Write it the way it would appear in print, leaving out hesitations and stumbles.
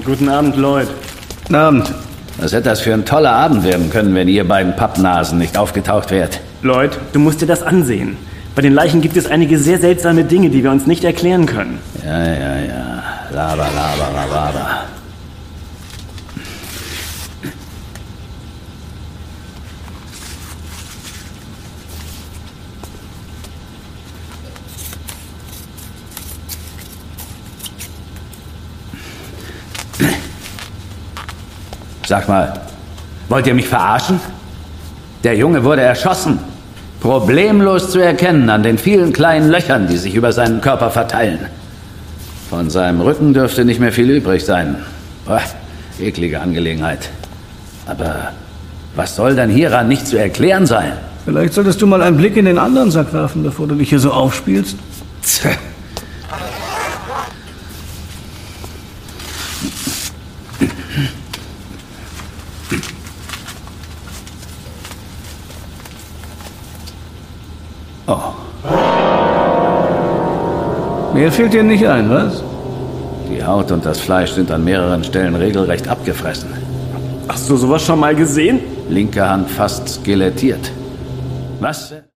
Guten Abend, Lloyd. Guten Abend. Was hätte das für ein toller Abend werden können, wenn ihr beiden Pappnasen nicht aufgetaucht wärt? Lloyd, du musst dir das ansehen. Bei den Leichen gibt es einige sehr seltsame Dinge, die wir uns nicht erklären können. Ja. Laber. Sag mal, wollt ihr mich verarschen? Der Junge wurde erschossen. Problemlos zu erkennen an den vielen kleinen Löchern, die sich über seinen Körper verteilen. Von seinem Rücken dürfte nicht mehr viel übrig sein. Boah, eklige Angelegenheit. Aber was soll denn hieran nicht zu erklären sein? Vielleicht solltest du mal einen Blick in den anderen Sack werfen, bevor du dich hier so aufspielst. Oh. Mehr fehlt dir nicht ein, was? Die Haut und das Fleisch sind an mehreren Stellen regelrecht abgefressen. Hast du sowas schon mal gesehen? Linke Hand fast skelettiert. Was?